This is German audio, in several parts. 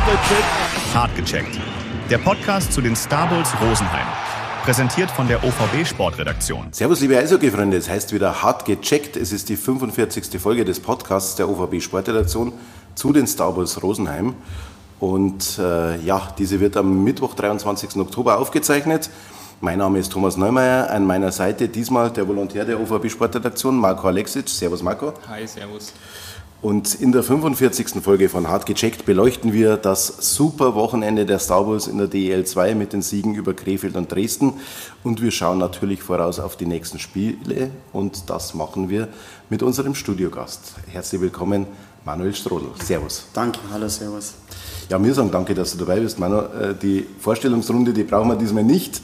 Hart gecheckt. Der Podcast zu den Star Bulls Rosenheim. Präsentiert von der OVB Sportredaktion. Servus liebe Eishockey-Freunde, es heißt wieder Hart gecheckt. Es ist die 45. Folge des Podcasts der OVB Sportredaktion zu den Star Bulls Rosenheim. Und diese wird am Mittwoch, 23. Oktober aufgezeichnet. Mein Name ist Thomas Neumeier, an meiner Seite diesmal der Volontär der OVB Sportredaktion, Marco Alexic. Servus Marco. Hi, servus. Und in der 45. Folge von Hart gecheckt beleuchten wir das super Wochenende der Star Bulls in der DEL 2 mit den Siegen über Krefeld und Dresden. Und wir schauen natürlich voraus auf die nächsten Spiele und das machen wir mit unserem Studiogast. Herzlich willkommen, Manuel Strodl. Servus. Danke, hallo, servus. Ja, wir sagen danke, dass du dabei bist, Manu. Die Vorstellungsrunde, die brauchen wir diesmal nicht.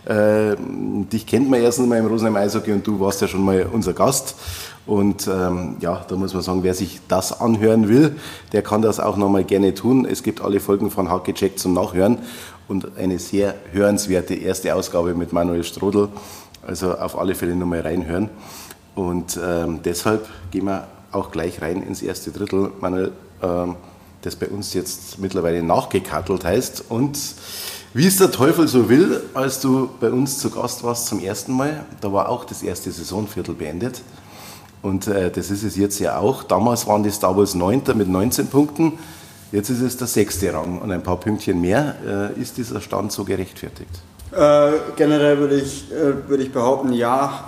Dich kennt man erstens mal im Rosenheim Eishockey und du warst ja schon mal unser Gast. Und da muss man sagen, wer sich das anhören will, der kann das auch nochmal gerne tun. Es gibt alle Folgen von Hart gecheckt zum Nachhören und eine sehr hörenswerte erste Ausgabe mit Manuel Strodl. Also auf alle Fälle nochmal reinhören. Und deshalb gehen wir auch gleich rein ins erste Drittel, Manuel, das bei uns jetzt mittlerweile nachgekattelt heißt. Und wie es der Teufel so will, als du bei uns zu Gast warst zum ersten Mal, da war auch das erste Saisonviertel beendet. Und das ist es jetzt ja auch. Damals waren die Star Bulls 9. mit 19 Punkten. Jetzt ist es der 6. Rang und ein paar Pünktchen mehr. Ist dieser Stand so gerechtfertigt? Generell würde ich behaupten, ja.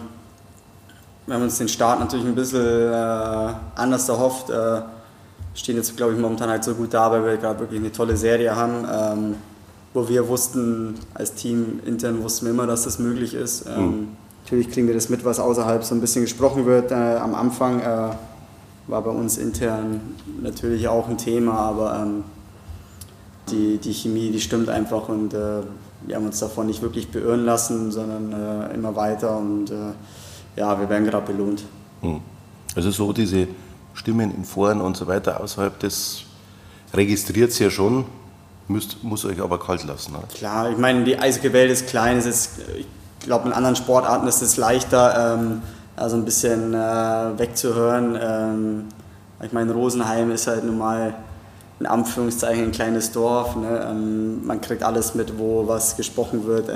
Wir haben uns den Start natürlich ein bisschen anders erhofft. Stehen jetzt, glaube ich, momentan halt so gut da, weil wir gerade wirklich eine tolle Serie haben. Wo wir wussten, als Team intern wussten wir immer, dass das möglich ist. Natürlich kriegen wir das mit, was außerhalb so ein bisschen gesprochen wird. Am Anfang war bei uns intern natürlich auch ein Thema, aber die Chemie, die stimmt einfach und wir haben uns davon nicht wirklich beirren lassen, sondern immer weiter und wir werden gerade belohnt. Also so diese Stimmen in Foren und so weiter außerhalb, das registriert es ja schon, muss euch aber kalt lassen. Oder? Klar, ich meine, die Eishockey-Welt ist klein, ich glaube, in anderen Sportarten ist es leichter, also ein bisschen wegzuhören. Ich meine, Rosenheim ist halt nun mal in Anführungszeichen ein kleines Dorf. Ne? Man kriegt alles mit, wo was gesprochen wird.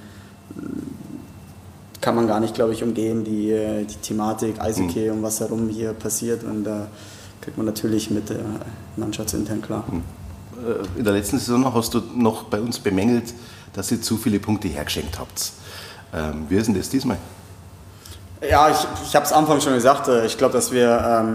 Kann man gar nicht, glaube ich, umgehen, die Thematik Eishockey und was herum hier passiert. Und da kriegt man natürlich mit mannschaftsintern klar. In der letzten Saison hast du noch bei uns bemängelt, dass ihr zu viele Punkte hergeschenkt habt. Wie ist denn das diesmal? Ja, ich habe es am Anfang schon gesagt. Ich glaube, dass wir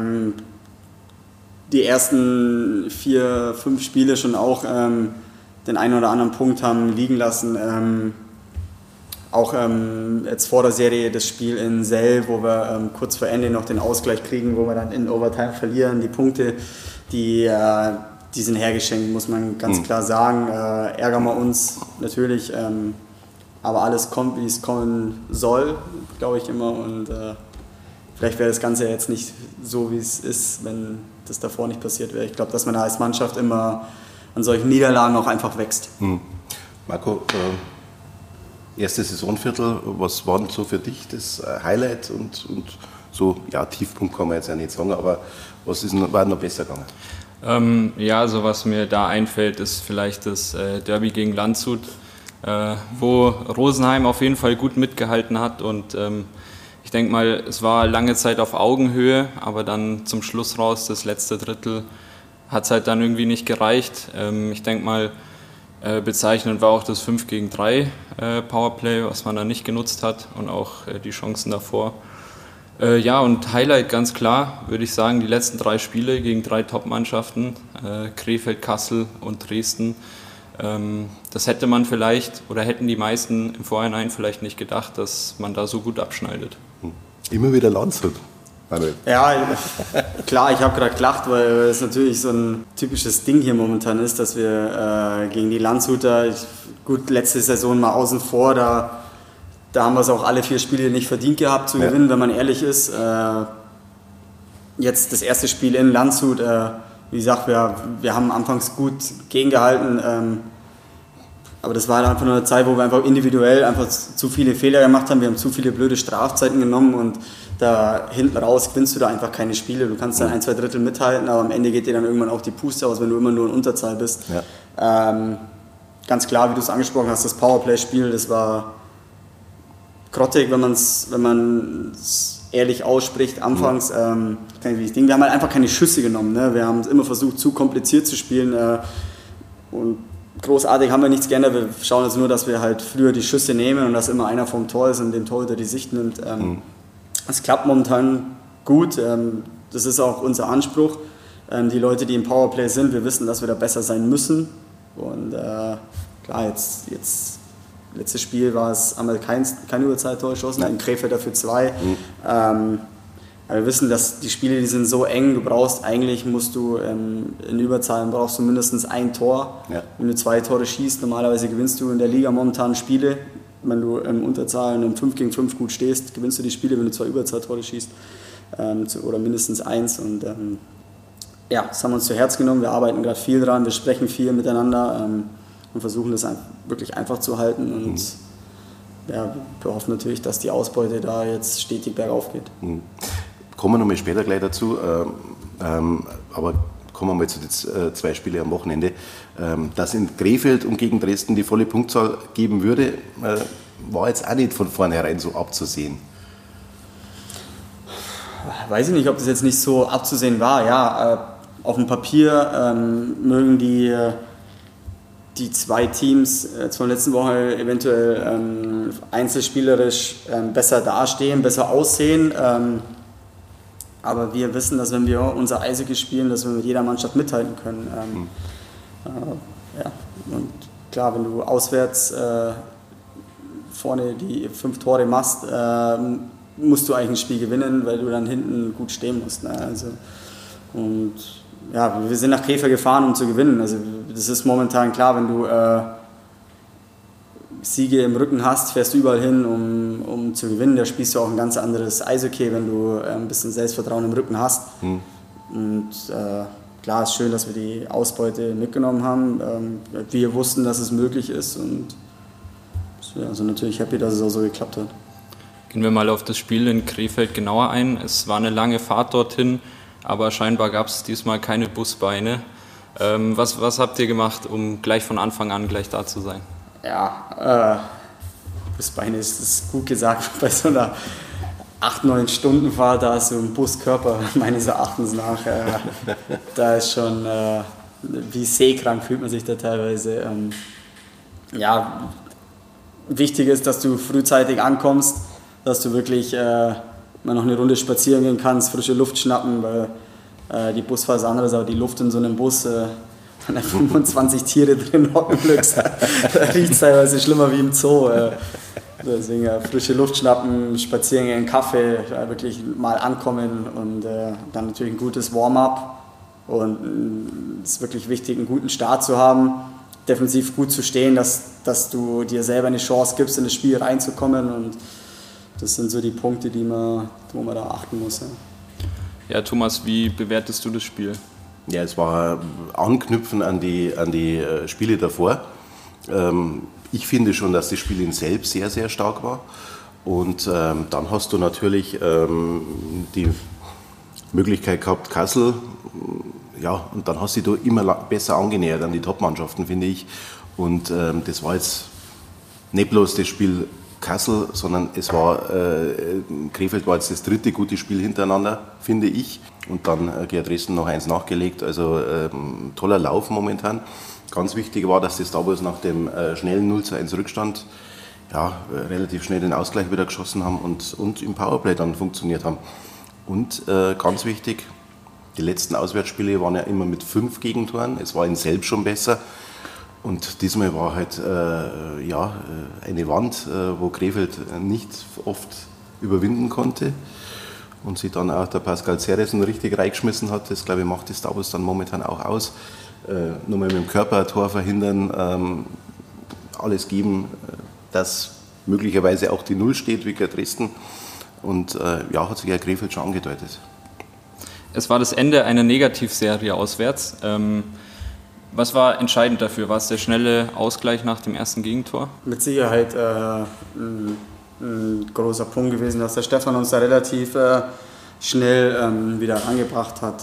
die ersten 4, 5 Spiele schon auch den einen oder anderen Punkt haben liegen lassen. Auch jetzt vor der Serie das Spiel in Sell, wo wir kurz vor Ende noch den Ausgleich kriegen, wo wir dann in Overtime verlieren. Die Punkte, die sind hergeschenkt, muss man ganz klar sagen. Ärgern wir uns natürlich. Aber alles kommt, wie es kommen soll, glaube ich immer. Und vielleicht wäre das Ganze jetzt nicht so, wie es ist, wenn das davor nicht passiert wäre. Ich glaube, dass man da als Mannschaft immer an solchen Niederlagen auch einfach wächst. Marco, erstes Saisonviertel, was war denn so für dich das Highlight und so, ja, Tiefpunkt kann man jetzt ja nicht sagen, aber was war noch besser gegangen? Also was mir da einfällt, ist vielleicht das Derby gegen Landshut, wo Rosenheim auf jeden Fall gut mitgehalten hat und ich denke mal, es war lange Zeit auf Augenhöhe, aber dann zum Schluss raus, das letzte Drittel, hat es halt dann irgendwie nicht gereicht. Ich denke mal, bezeichnend war auch das 5 gegen 3 Powerplay, was man da nicht genutzt hat und auch die Chancen davor. Und Highlight ganz klar, würde ich sagen, die letzten 3 Spiele gegen 3 Top-Mannschaften, Krefeld, Kassel und Dresden. Das hätte man vielleicht oder hätten die meisten im Vorhinein vielleicht nicht gedacht, dass man da so gut abschneidet. Immer wieder Landshut. Manuel. Ja, klar, ich habe gerade gelacht, weil es natürlich so ein typisches Ding hier momentan ist, dass wir gegen die Landshuter, gut, letzte Saison mal außen vor, da haben wir es auch alle 4 Spiele nicht verdient gehabt zu gewinnen, wenn man ehrlich ist. Jetzt das erste Spiel in Landshut, wie gesagt, wir haben anfangs gut gegengehalten. Aber das war halt einfach nur eine Zeit, wo wir einfach individuell einfach zu viele Fehler gemacht haben. Wir haben zu viele blöde Strafzeiten genommen und da hinten raus gewinnst du da einfach keine Spiele. Du kannst dann 1-2 Drittel mithalten, aber am Ende geht dir dann irgendwann auch die Puste aus, wenn du immer nur in Unterzahl bist. Ja. Ganz klar, wie du es angesprochen hast, das Powerplay-Spiel, das war grottig, wenn man es ehrlich ausspricht. Anfangs, wir haben halt einfach keine Schüsse genommen. Ne? Wir haben immer versucht, zu kompliziert zu spielen und großartig haben wir nichts geändert. Wir schauen jetzt nur, dass wir halt früher die Schüsse nehmen und dass immer einer vom Tor ist und dem Torhüter die Sicht nimmt. Es klappt momentan gut. Das ist auch unser Anspruch. Die Leute, die im Powerplay sind, wir wissen, dass wir da besser sein müssen. Und klar, jetzt letztes Spiel haben wir kein Überzahltor geschossen, in Krefeld dafür 2. Aber wir wissen, dass die Spiele, die sind so eng, musst du in Überzahlen brauchst du mindestens ein Tor. Ja. Wenn du 2 Tore schießt, normalerweise gewinnst du in der Liga momentan Spiele. Wenn du im Unterzahlen im 5 gegen 5 gut stehst, gewinnst du die Spiele, wenn du 2 Überzahltore schießt oder mindestens 1. Und das haben wir uns zu Herz genommen. Wir arbeiten gerade viel dran, wir sprechen viel miteinander und versuchen das wirklich einfach zu halten. Und wir hoffen natürlich, dass die Ausbeute da jetzt stetig bergauf geht. Kommen wir nochmal später gleich dazu, aber kommen wir mal zu den 2 Spielen am Wochenende. Dass in Krefeld und gegen Dresden die volle Punktzahl geben würde, war jetzt auch nicht von vornherein so abzusehen. Weiß ich nicht, ob das jetzt nicht so abzusehen war. Ja, auf dem Papier mögen die 2 Teams zur letzten Woche eventuell einzelspielerisch besser dastehen, besser aussehen. Aber wir wissen, dass wenn wir unser Eishockey spielen, dass wir mit jeder Mannschaft mithalten können. Und klar, wenn du auswärts vorne die 5 Tore machst, musst du eigentlich ein Spiel gewinnen, weil du dann hinten gut stehen musst. Ne? Wir sind nach Krefeld gefahren, um zu gewinnen. Also das ist momentan klar, wenn du Siege im Rücken hast, fährst du überall hin, um zu gewinnen. Da spielst du auch ein ganz anderes Eishockey, wenn du ein bisschen Selbstvertrauen im Rücken hast. Und klar, ist schön, dass wir die Ausbeute mitgenommen haben. Wir wussten, dass es möglich ist und sind natürlich happy, dass es auch so geklappt hat. Gehen wir mal auf das Spiel in Krefeld genauer ein. Es war eine lange Fahrt dorthin, aber scheinbar gab es diesmal keine Busbeine. Was habt ihr gemacht, um gleich von Anfang an gleich da zu sein? Ja, Busbeine ist gut gesagt. Bei so einer 8-9 Stunden Fahrt, da ist so ein Buskörper meines Erachtens nach. Da ist schon wie seekrank fühlt man sich da teilweise. Wichtig ist, dass du frühzeitig ankommst, dass du wirklich mal noch eine Runde spazieren gehen kannst, frische Luft schnappen, weil die Busfahrt ist anderes, aber die Luft in so einem Bus, wenn da 25 Tiere drin hocken, da riecht es teilweise schlimmer wie im Zoo. Deswegen frische Luft schnappen, spazieren gehen, Kaffee, wirklich mal ankommen und dann natürlich ein gutes Warm-up. Und es ist wirklich wichtig, einen guten Start zu haben, defensiv gut zu stehen, dass du dir selber eine Chance gibst, in das Spiel reinzukommen. Und das sind so die Punkte, wo man da achten muss. Ja, Thomas, wie bewertest du das Spiel? Ja, es war Anknüpfen an die Spiele davor. Ich finde schon, dass das Spiel in selbst sehr, sehr stark war. Und dann hast du natürlich die Möglichkeit gehabt, Kassel, und dann hast du immer besser angenähert an die Top-Mannschaften, finde ich. Und das war jetzt nicht bloß das Spiel Kassel, sondern Krefeld war jetzt das 3. gute Spiel hintereinander, finde ich. Und dann gegen Dresden noch 1 nachgelegt, also toller Lauf momentan. Ganz wichtig war, dass die Starbucks nach dem schnellen 0:1 Rückstand relativ schnell den Ausgleich wieder geschossen haben und im Powerplay dann funktioniert haben. Und ganz wichtig, die letzten Auswärtsspiele waren ja immer mit 5 Gegentoren, es war in selbst schon besser. Und diesmal war halt eine Wand, wo Krefeld nicht oft überwinden konnte. Und sich dann auch der Pascal Zerresen richtig reingeschmissen hat. Das, glaube ich, macht die Starbucks dann momentan auch aus. Nochmal mit dem Körper ein Tor verhindern, alles geben, dass möglicherweise auch die 0 steht, wie gegen Dresden. Und hat sich ja Krefeld schon angedeutet. Es war das Ende einer Negativserie auswärts. Was war entscheidend dafür? War es der schnelle Ausgleich nach dem ersten Gegentor? Mit Sicherheit ein großer Punkt gewesen, dass der Stefan uns da relativ schnell wieder angebracht hat.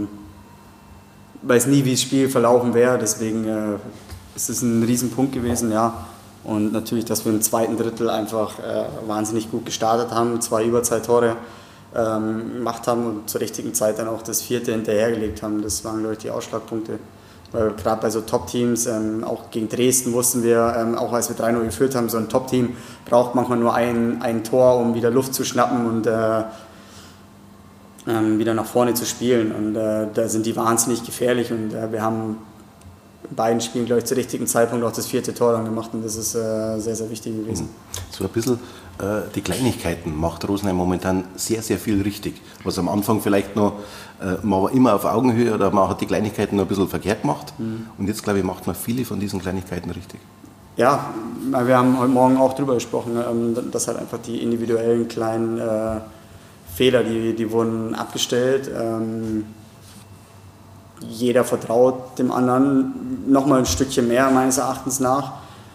Weiß nie, wie das Spiel verlaufen wäre, deswegen ist es ein Riesenpunkt gewesen, ja. Und natürlich, dass wir im zweiten Drittel einfach wahnsinnig gut gestartet haben, 2 Überzeittore gemacht haben und zur richtigen Zeit dann auch das 4. hinterhergelegt haben. Das waren, glaube ich, die Ausschlagpunkte. Weil gerade bei so Top-Teams, auch gegen Dresden wussten wir, auch als wir 3-0 geführt haben, so ein Top-Team braucht manchmal nur ein Tor, um wieder Luft zu schnappen und wieder nach vorne zu spielen. Und da sind die wahnsinnig gefährlich und wir haben in beiden Spielen, glaube ich, zum richtigen Zeitpunkt auch das 4. Tor dann gemacht und das ist sehr, sehr wichtig gewesen. So ein bisschen die Kleinigkeiten macht Rosenheim momentan sehr, sehr viel richtig. Was am Anfang vielleicht noch, man war immer auf Augenhöhe oder man hat die Kleinigkeiten noch ein bisschen verkehrt gemacht und jetzt, glaube ich, macht man viele von diesen Kleinigkeiten richtig. Ja, wir haben heute Morgen auch drüber gesprochen, dass halt einfach die individuellen kleinen Fehler, die wurden abgestellt. Jeder vertraut dem anderen nochmal ein Stückchen mehr, meines Erachtens nach.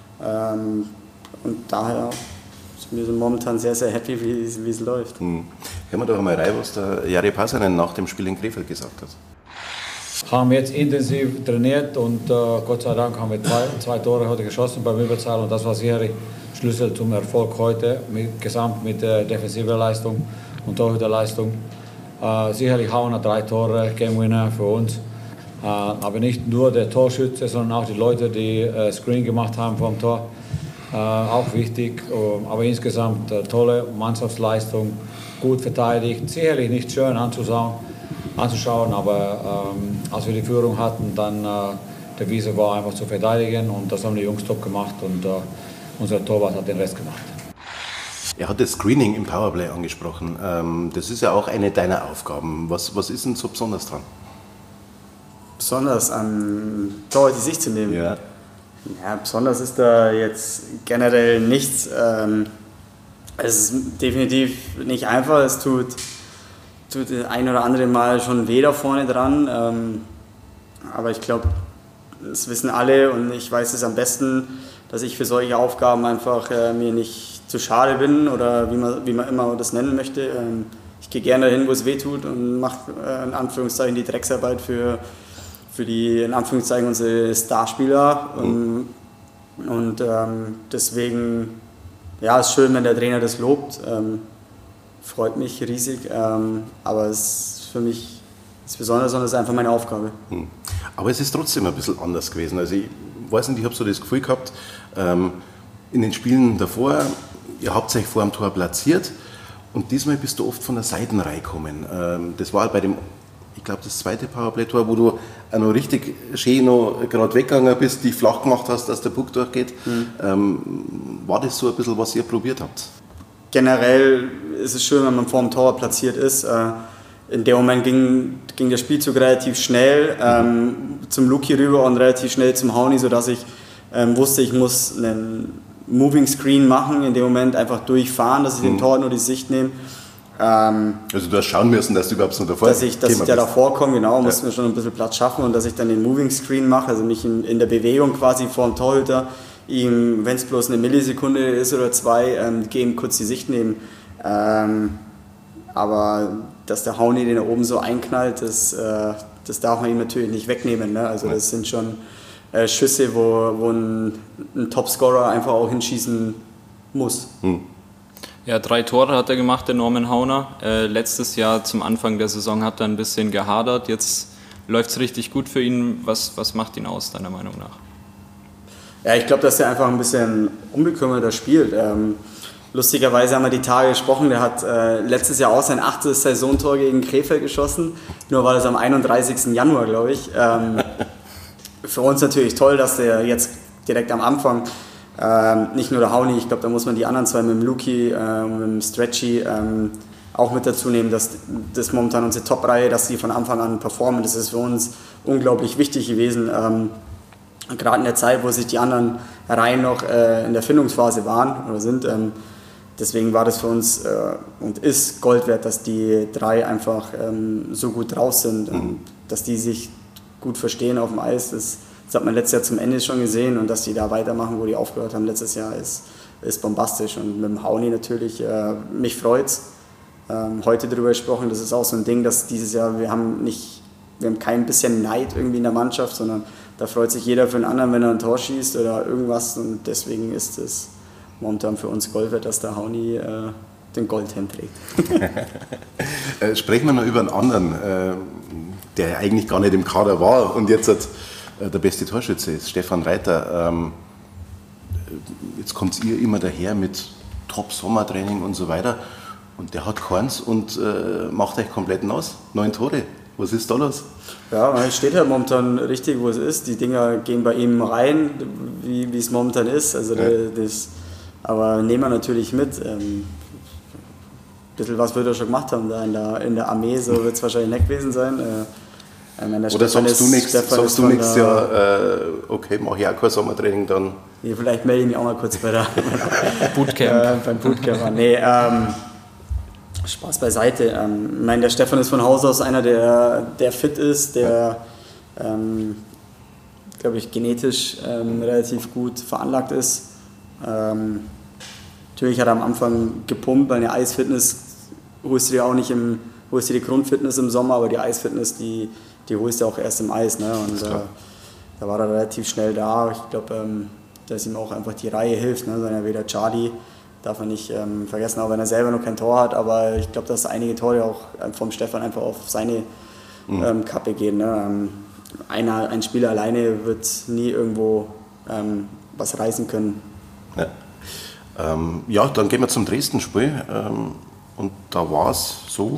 Und daher sind wir momentan sehr, sehr happy, wie es läuft. Hören wir doch einmal rein, was der Jari Pasanen nach dem Spiel in Krefeld gesagt hat. Haben jetzt intensiv trainiert und Gott sei Dank haben wir zwei Tore heute geschossen beim Überzahl und das war sicherlich Schlüssel zum Erfolg heute, gesamt mit der defensiven Leistung und Torhüterleistung. Sicherlich Hauner 3 Tore, Game Winner für uns. Aber nicht nur der Torschütze, sondern auch die Leute, die Screen gemacht haben vom Tor. Auch wichtig, aber insgesamt tolle Mannschaftsleistung, gut verteidigt. Sicherlich nicht schön anzuschauen, aber als wir die Führung hatten, dann der Wiese war einfach zu verteidigen und das haben die Jungs top gemacht und unser Torwart hat den Rest gemacht. Er hat das Screening im Powerplay angesprochen. Das ist ja auch eine deiner Aufgaben. Was ist denn so besonders dran? Besonders an Torwart die Sicht zu nehmen? Ja. Ja, besonders ist da jetzt generell nichts. Es ist definitiv nicht einfach. Es tut das ein oder andere Mal schon weh da vorne dran. Aber ich glaube, das wissen alle und ich weiß es am besten, dass ich für solche Aufgaben einfach mir nicht zu schade bin oder wie man immer das nennen möchte. Ich gehe gerne dahin, wo es weh tut und mache in Anführungszeichen die Drecksarbeit für die, in Anführungszeichen, unsere Starspieler. Und deswegen, ja, ist schön, wenn der Trainer das lobt. Freut mich riesig. Aber es ist für mich nichts Besonderes, sondern es ist einfach meine Aufgabe. Aber es ist trotzdem ein bisschen anders gewesen. Also ich weiß nicht, ich habe so das Gefühl gehabt, in den Spielen davor, ihr habt euch vor dem Tor platziert und diesmal bist du oft von der Seitenreihe gekommen. Das war bei dem, ich glaube, das 2. Powerplay-Tor, wo du auch noch richtig schön noch gerade weggegangen bist, dich flach gemacht hast, dass der Puck durchgeht. War das so ein bisschen, was ihr probiert habt? Generell ist es schön, wenn man vor dem Tor platziert ist. In dem Moment ging der Spielzug relativ schnell zum Luki rüber und relativ schnell zum Hauni, sodass ich wusste, ich muss einen Moving Screen machen, in dem Moment einfach durchfahren, dass ich dem Tor nur die Sicht nehme. Also du hast schauen müssen, dass du überhaupt noch davor dass ich da davor komme, genau, musste mir schon ein bisschen Platz schaffen und dass ich dann den Moving Screen mache, also mich in der Bewegung quasi vor dem Torhüter, ihm, wenn es bloß eine Millisekunde ist oder 2, ihm kurz die Sicht nehmen. Aber dass der Hauni den da oben so einknallt, das darf man ihm natürlich nicht wegnehmen. Ne? Also das sind schon Schüsse, wo ein Topscorer einfach auch hinschießen muss. Ja, 3 Tore hat er gemacht, der Norman Hauner. Letztes Jahr zum Anfang der Saison hat er ein bisschen gehadert. Jetzt läuft es richtig gut für ihn. Was macht ihn aus, deiner Meinung nach? Ja, ich glaube, dass er einfach ein bisschen unbekümmerter spielt. Lustigerweise haben wir die Tage gesprochen, der hat letztes Jahr auch sein 8. Saisontor gegen Krefeld geschossen. Nur war das am 31. Januar, glaube ich. Für uns natürlich toll, dass der jetzt direkt am Anfang nicht nur der Hauni, ich glaube, da muss man die anderen 2 mit dem Luki und mit dem Stretchy auch mit dazu nehmen, dass das momentan unsere Top-Reihe, dass die von Anfang an performen. Das ist für uns unglaublich wichtig gewesen, gerade in der Zeit, wo sich die anderen Reihen noch in der Findungsphase waren oder sind. Deswegen war das für uns und ist Gold wert, dass die 3 einfach so gut drauf sind, dass die sich gut verstehen auf dem Eis. Das Das hat man letztes Jahr zum Ende schon gesehen und dass die da weitermachen, wo die aufgehört haben letztes Jahr, ist bombastisch. Und mit dem Hauni natürlich, mich freut's. Heute darüber gesprochen, das ist auch so ein Ding, dass dieses Jahr, wir haben kein bisschen Neid irgendwie in der Mannschaft, sondern da freut sich jeder für den anderen, wenn er ein Tor schießt oder irgendwas. Und deswegen ist es momentan für uns Gold wert, dass der Hauni den Goldhelm trägt. Sprechen wir noch über einen anderen, der eigentlich gar nicht im Kader war und jetzt der beste Torschütze ist, Stefan Reiter. Jetzt kommt ihr immer daher mit Top-Sommertraining und so weiter und der hat keins und macht euch komplett nass. 9 Tore. Was ist da los? Ja, er steht halt momentan richtig, wo es ist. Die Dinger gehen bei ihm rein, wie es momentan ist. Also aber nehmen wir natürlich mit. Ein bisschen was wird er schon gemacht haben da in der Armee, so wird es wahrscheinlich nicht gewesen sein. Oder sagst du nichts, okay, mache ich auch kein Sommertraining dann? Ja, vielleicht melde ich mich auch mal kurz bei der Bootcamp. Beim Bootcamp. Nee, Spaß beiseite. Ich meine, der Stefan ist von Haus aus einer, der fit ist, der, glaube ich, genetisch relativ gut veranlagt ist. Natürlich hat er am Anfang gepumpt, weil eine Eisfitness holst du dir auch nicht holst du die Grundfitness im Sommer, aber die Eisfitness, die holst du auch erst im Eis. Ne? Und da war er relativ schnell da. Ich glaube, dass ihm auch einfach die Reihe hilft. Ne? Seiner weder Charlie darf man nicht vergessen, auch wenn er selber noch kein Tor hat, aber ich glaube, dass einige Tore auch vom Stefan einfach auf seine Kappe gehen. Ne? Ein Spieler alleine wird nie irgendwo was reißen können. Ja, dann gehen wir zum Dresden-Spiel und da war es so,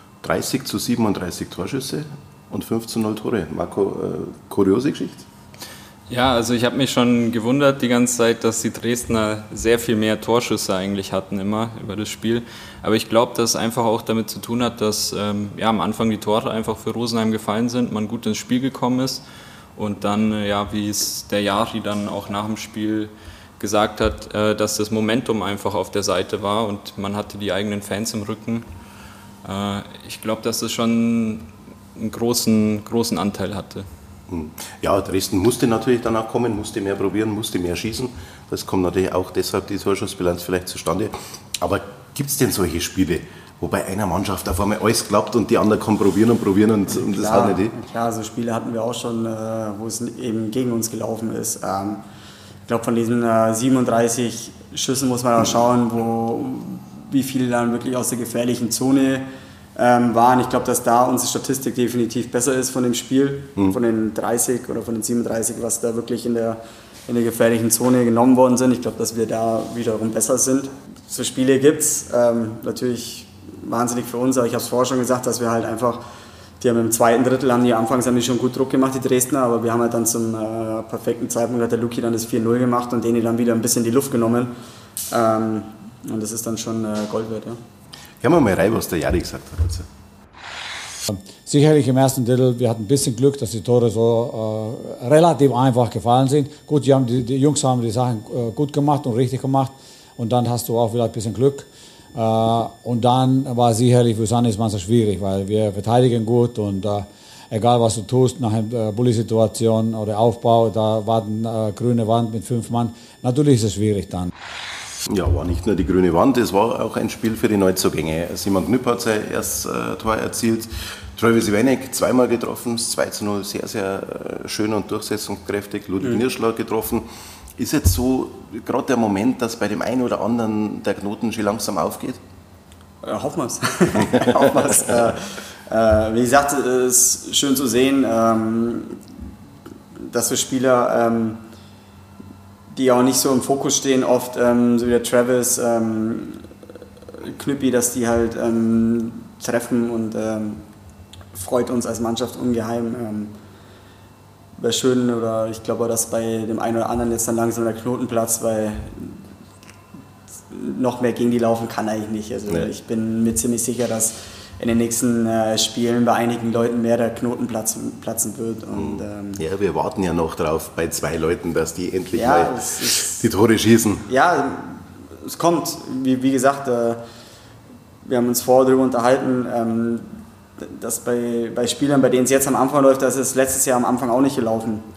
30:37 Torschüsse und 15:0 Tore. Marco, kuriose Geschichte? Ja, also ich habe mich schon gewundert die ganze Zeit, dass die Dresdner sehr viel mehr Torschüsse eigentlich hatten immer über das Spiel. Aber ich glaube, dass es einfach auch damit zu tun hat, dass am Anfang die Tore einfach für Rosenheim gefallen sind, man gut ins Spiel gekommen ist und dann, wie es der Jari dann auch nach dem Spiel gesagt hat, dass das Momentum einfach auf der Seite war und man hatte die eigenen Fans im Rücken. Ich glaube, dass das schon einen großen Anteil hatte. Ja, Dresden musste natürlich danach kommen, musste mehr probieren, musste mehr schießen. Das kommt natürlich auch deshalb die Torschussbilanz vielleicht zustande. Aber gibt es denn solche Spiele, wo bei einer Mannschaft auf einmal alles klappt und die andere kann probieren und das hat nicht? Klar, so Spiele hatten wir auch schon, wo es eben gegen uns gelaufen ist. Ich glaube, von diesen 37 Schüssen muss man auch schauen, wie viele dann wirklich aus der gefährlichen Zone waren. Ich glaube, dass da unsere Statistik definitiv besser ist von dem Spiel, von den 30 oder von den 37, was da wirklich in der gefährlichen Zone genommen worden sind. Ich glaube, dass wir da wiederum besser sind. So Spiele gibt es, natürlich wahnsinnig für uns, aber ich habe es vorher schon gesagt, dass wir halt einfach, die haben im zweiten Drittel, anfangs haben die schon gut Druck gemacht, die Dresdner, aber wir haben halt dann zum perfekten Zeitpunkt, hat der Luki dann das 4:0 gemacht und denen dann wieder ein bisschen die Luft genommen. Und das ist dann schon Gold wert. Ja. Hören wir mal rein, was der Jari gesagt hat. Also. Sicherlich im ersten Drittel, wir hatten ein bisschen Glück, dass die Tore so relativ einfach gefallen sind. Gut, die Jungs haben die Sachen gut gemacht und richtig gemacht und dann hast du auch wieder ein bisschen Glück. Und dann war sicherlich für Sandismann so schwierig, weil wir verteidigen gut und egal was du tust, nach einer Bulli-Situation oder Aufbau, da war eine grüne Wand mit 5 Mann. Natürlich ist es schwierig dann. Ja, war nicht nur die grüne Wand, es war auch ein Spiel für die Neuzugänge. Simon Knüpp hat sein erstes Tor erzielt, Travis Iwanek zweimal getroffen, 2:0, sehr, sehr schön und durchsetzungskräftig, Ludwig Nirschler getroffen. Ist jetzt so gerade der Moment, dass bei dem einen oder anderen der Knoten schon langsam aufgeht? Hoffen wir es. Wie gesagt, es ist schön zu sehen, dass wir Spieler, die auch nicht so im Fokus stehen, oft so wie der Travis, Knüppi, dass die halt treffen und freut uns als Mannschaft ungeheim. Wäre schön, oder ich glaube, dass bei dem einen oder anderen jetzt dann langsam der Knoten platzt, weil noch mehr gegen die laufen kann eigentlich nicht. Also ich bin mir ziemlich sicher, dass in den nächsten Spielen bei einigen Leuten mehr der Knoten platzen wird. Und, ja, wir warten ja noch drauf bei 2 Leuten, dass die endlich mal die Tore schießen. Ja, es kommt. Wie gesagt, wir haben uns vorher darüber unterhalten, dass bei Spielern, bei denen es jetzt am Anfang läuft, das ist letztes Jahr am Anfang auch nicht gelaufen. Ja.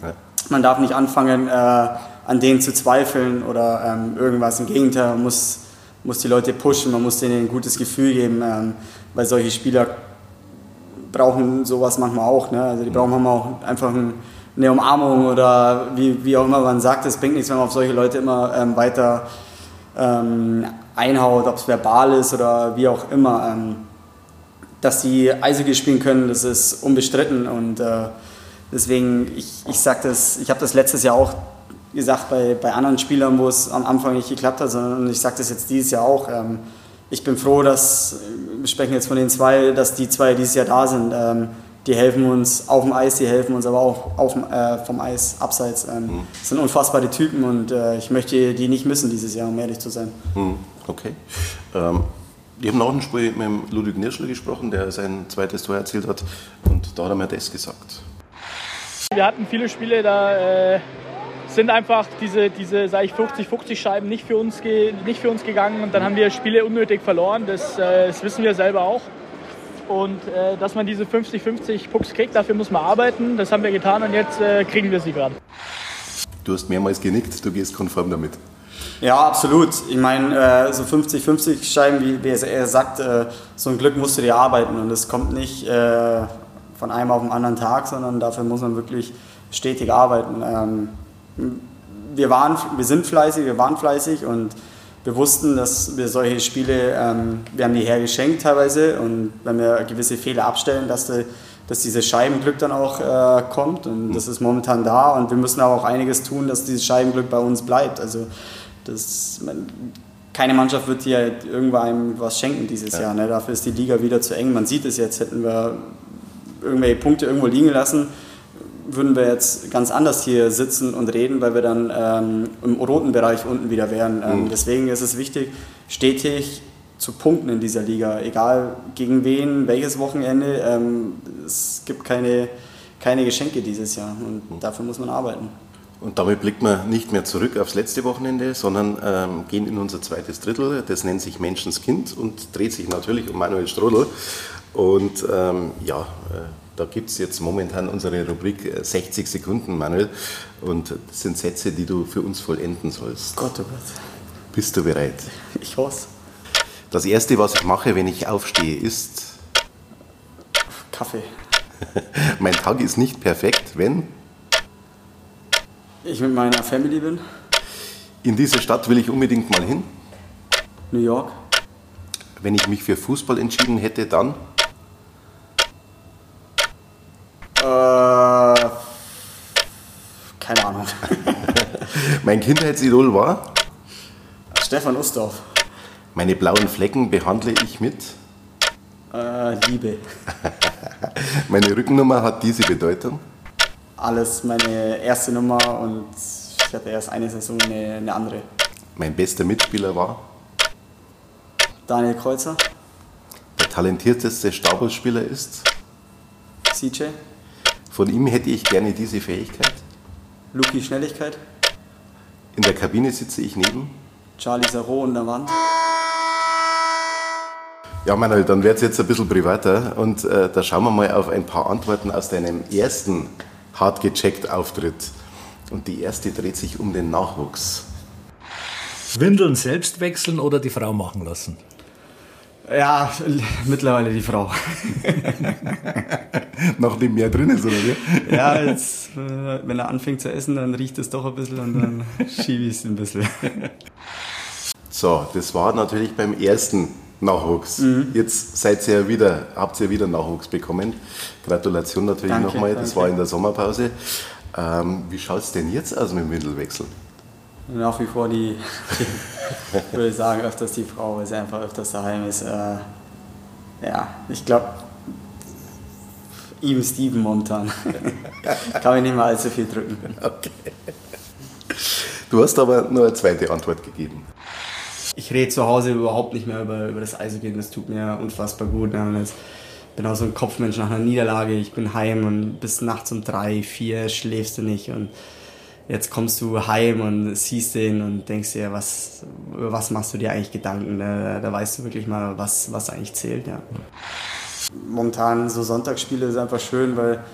Man darf nicht anfangen, an denen zu zweifeln oder irgendwas. Im Gegenteil, man muss die Leute pushen, man muss denen ein gutes Gefühl geben, weil solche Spieler brauchen sowas manchmal auch. Ne? Also die brauchen manchmal auch einfach eine Umarmung oder wie auch immer man sagt. Es bringt nichts, wenn man auf solche Leute immer weiter einhaut, ob es verbal ist oder wie auch immer. Dass die Eishockey spielen können, das ist unbestritten und deswegen, ich sage das, ich habe das letztes Jahr auch gesagt bei anderen Spielern, wo es am Anfang nicht geklappt hat, sondern ich sage das jetzt dieses Jahr auch. Ich bin froh, wir sprechen jetzt von den zwei, dass die zwei dieses Jahr da sind. Die helfen uns auf dem Eis, die helfen uns aber auch vom Eis abseits. Das sind unfassbare Typen und ich möchte die nicht missen dieses Jahr, um ehrlich zu sein. Okay. Ich habe nach dem Spiel mit dem Ludwig Nirschl gesprochen, der sein zweites Tor erzielt hat und da hat er mir das gesagt. Wir hatten viele Spiele, da sind einfach diese sag ich, 50-50 Scheiben nicht für uns gegangen und dann haben wir Spiele unnötig verloren, das wissen wir selber auch. Und dass man diese 50-50 Pucks kriegt, dafür muss man arbeiten, das haben wir getan und jetzt kriegen wir sie gerade. Du hast mehrmals genickt, du gehst konform damit. Ja, absolut. Ich meine, so 50-50 Scheiben, wie er sagt, so ein Glück musst du dir arbeiten und es kommt nicht von einem auf den anderen Tag, sondern dafür muss man wirklich stetig arbeiten. Wir sind fleißig, wir waren fleißig und wir wussten, dass wir solche Spiele, wir haben die hergeschenkt teilweise und wenn wir gewisse Fehler abstellen, dass dieses Scheibenglück dann auch kommt und das ist momentan da und wir müssen aber auch einiges tun, dass dieses Scheibenglück bei uns bleibt. Also keine Mannschaft wird hier irgendwann was schenken dieses Jahr. Ne? Dafür ist die Liga wieder zu eng. Man sieht es jetzt, hätten wir irgendwelche Punkte irgendwo liegen lassen, würden wir jetzt ganz anders hier sitzen und reden, weil wir dann im roten Bereich unten wieder wären. Deswegen ist es wichtig, stetig zu punkten in dieser Liga, egal gegen wen, welches Wochenende. Es gibt keine Geschenke dieses Jahr und dafür muss man arbeiten. Und damit blicken wir nicht mehr zurück aufs letzte Wochenende, sondern gehen in unser zweites Drittel. Das nennt sich Menschenskind und dreht sich natürlich um Manuel Strodl. Und da gibt es jetzt momentan unsere Rubrik 60 Sekunden, Manuel. Und das sind Sätze, die du für uns vollenden sollst. Gott, oh Gott. Bist du bereit? Ich hoffe. Das Erste, was ich mache, wenn ich aufstehe, ist... Kaffee. Mein Tag ist nicht perfekt, wenn... ich mit meiner Family bin. In diese Stadt will ich unbedingt mal hin. New York. Wenn ich mich für Fußball entschieden hätte, dann? Keine Ahnung. Mein Kindheitsidol war? Stefan Ustorf. Meine blauen Flecken behandle ich mit? Liebe. Meine Rückennummer hat diese Bedeutung? Alles meine erste Nummer und ich hatte erst eine Saison eine andere. Mein bester Mitspieler war? Daniel Kreuzer. Der talentierteste Stabhochspieler ist? CJ. Von ihm hätte ich gerne diese Fähigkeit? Luki Schnelligkeit. In der Kabine sitze ich neben? Charlie Sarro an der Wand. Ja, Manuel, dann wird es jetzt ein bisschen privater und da schauen wir mal auf ein paar Antworten aus deinem ersten hart gecheckt Auftritt. Und die erste dreht sich um den Nachwuchs. Windeln selbst wechseln oder die Frau machen lassen? Ja, mittlerweile die Frau. Nachdem mehr drin ist, oder wie? Ja, jetzt, wenn er anfängt zu essen, dann riecht es doch ein bisschen und dann schiebe ich es ein bisschen. So, das war natürlich beim ersten Nachwuchs. Jetzt habt ihr wieder Nachwuchs bekommen. Gratulation natürlich nochmal, das war in der Sommerpause. Wie schaut es denn jetzt aus mit dem Windelwechsel? Nach wie vor die würde ich sagen, öfters die Frau, weil sie einfach öfters daheim ist. Ich glaube, ihm Steven momentan. Kann ich nicht mal allzu viel drücken. Okay. Du hast aber nur eine zweite Antwort gegeben. Ich rede zu Hause überhaupt nicht mehr über das Eishockey, das tut mir unfassbar gut. Ich bin auch so ein Kopfmensch nach einer Niederlage, ich bin heim und bis nachts um 3, 4 schläfst du nicht und jetzt kommst du heim und siehst den und denkst dir, über was machst du dir eigentlich Gedanken? Da weißt du wirklich mal, was eigentlich zählt. Ja. Momentan so Sonntagsspiele ist einfach schön, weil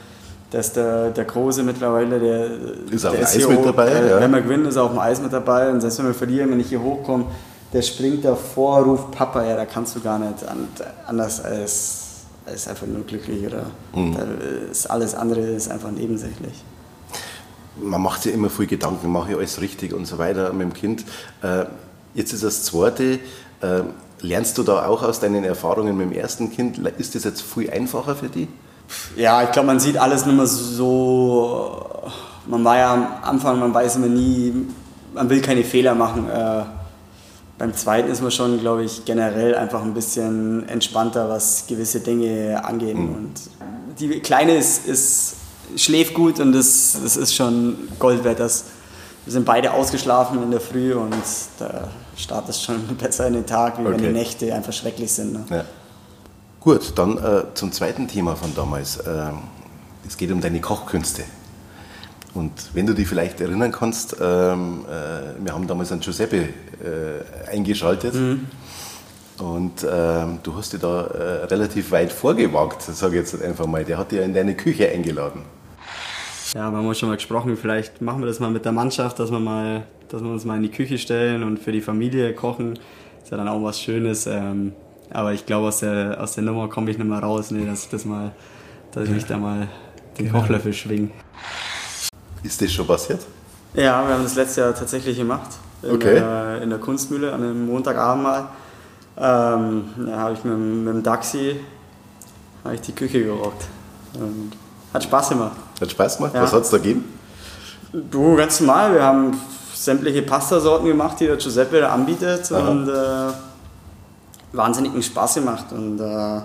dass der Große mittlerweile, der ist auf dem ist Eis hier mit hoch, dabei. Ja. Wenn wir gewinnen, ist er auf dem Eis mit dabei. Und selbst wenn wir verlieren, wenn ich hier hochkomme, der springt davor, ruft Papa, ja, da kannst du gar nicht anders als einfach nur glücklich. Oder da ist alles andere ist einfach nebensächlich. Man macht sich immer viel Gedanken, mache ich alles richtig und so weiter mit dem Kind. Jetzt ist das zweite. Lernst du da auch aus deinen Erfahrungen mit dem ersten Kind? Ist das jetzt viel einfacher für dich? Ja, ich glaube, man sieht alles nicht mehr so. Man war ja am Anfang, man weiß immer nie, man will keine Fehler machen. Beim zweiten ist man schon, glaube ich, generell einfach ein bisschen entspannter, was gewisse Dinge angeht. Und die Kleine schläft gut und das ist schon Gold wert. Wir sind beide ausgeschlafen in der Früh und da startet es schon besser in den Tag, wie wenn die Nächte einfach schrecklich sind. Ne? Ja. Gut, dann zum zweiten Thema von damals. Es geht um deine Kochkünste. Und wenn du dich vielleicht erinnern kannst, wir haben damals einen Giuseppe eingeschaltet und du hast dich da relativ weit vorgewagt, sage ich jetzt einfach mal. Der hat dich ja in deine Küche eingeladen. Ja, wir haben schon mal gesprochen, vielleicht machen wir das mal mit der Mannschaft, dass wir uns mal in die Küche stellen und für die Familie kochen. Ist ja dann auch was Schönes. Aber ich glaube, aus der Nummer komme ich nicht mehr raus, dass ich mich da mal den Kochlöffel schwinge. Ist das schon passiert? Ja, wir haben das letztes Jahr tatsächlich gemacht. In der Kunstmühle an einem Montagabend mal. Da habe ich mit dem Daxi die Küche gerockt. Hat Spaß gemacht. Hat Spaß gemacht? Ja. Was hat es da gegeben? Du, ganz normal. Wir haben sämtliche Pastasorten gemacht, die der Giuseppe da anbietet. Aha. Und wahnsinnigen Spaß gemacht. Und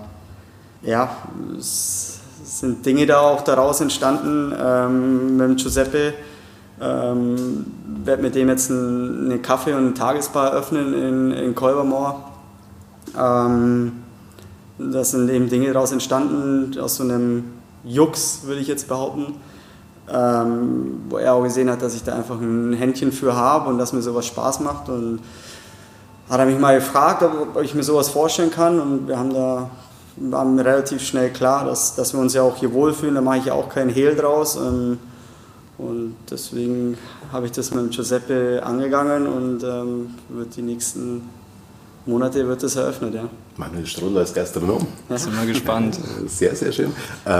es sind Dinge da auch daraus entstanden. Mit dem Giuseppe werde mit dem jetzt einen Kaffee- und eine Tagesbar eröffnen in Kolbermoor. Da sind eben Dinge daraus entstanden, aus so einem Jux, würde ich jetzt behaupten, wo er auch gesehen hat, dass ich da einfach ein Händchen für habe und dass mir sowas Spaß macht. Und hat er mich mal gefragt, ob ich mir sowas vorstellen kann. Und wir waren relativ schnell klar, dass wir uns ja auch hier wohlfühlen. Da mache ich ja auch keinen Hehl draus. Und deswegen habe ich das mit dem Giuseppe angegangen und wird die nächsten Monate wird das eröffnet, ja. Manuel Strohler als Gastronom. Ja. Sind wir gespannt. Sehr, sehr schön.